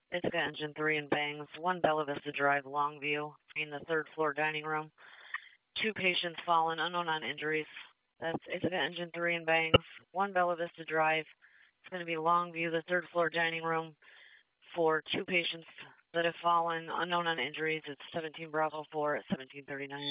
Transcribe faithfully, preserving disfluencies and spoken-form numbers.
Ithaca Engine three in Bangs, one Bella Vista Drive, Longview, in the third floor dining room. Two patients fallen, unknown on injuries. That's Ithaca Engine three in Bangs, one Bella Vista Drive. It's going to be Longview, the third floor dining room, for two patients that have fallen, unknown on injuries. It's seventeen Bravo four at seventeen thirty-nine.